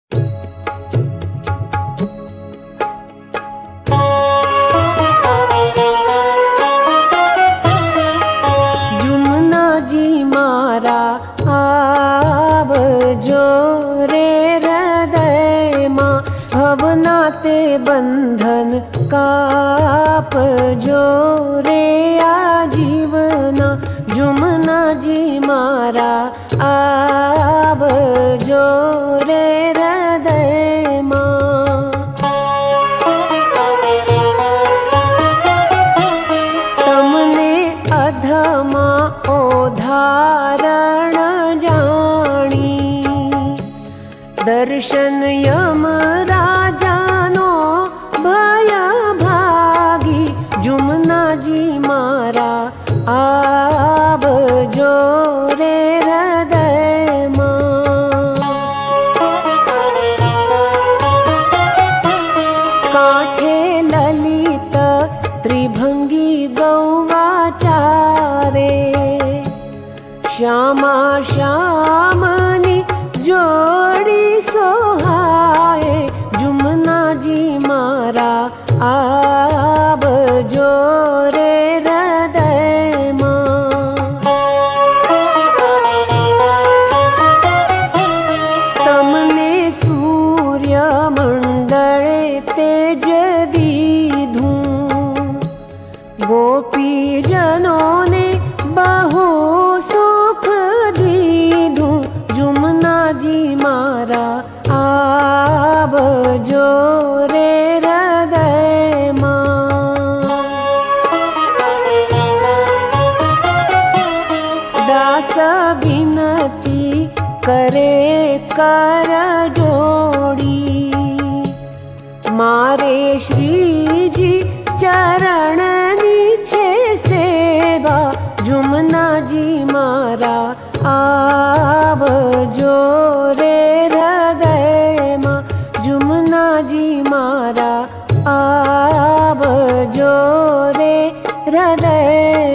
जुमना जी मारा आवजो रे हृदय मां, भवना ते बंधन कापजो रे आजीवना। जुमना जी मारा आवजो रे हृदय मां। तमने अधमा ओधारण जाणी, दर्शन यम राजानो भय भागी। जुमना जी मारा आवजो रे हृदय मां। काठे ललित त्रिभंगी गौवाचारे, श्यामा श्यामनी जोड़ी सोहाए। जुमना जी मारा आवजो रे हृदय मां। तमने सूर्य मंडळे तेज दीधू, गोपी जनों ने बहु सुख दीधू। जुमना जी मारा आवजो रे हृदय मां। दास विनती करे कर जोड़ी, मारे श्री जी चरण नीचे सेवा। जुमना जी मारा आवजो रे हृदय मां। जुमना जी मारा आवजो रे हृदय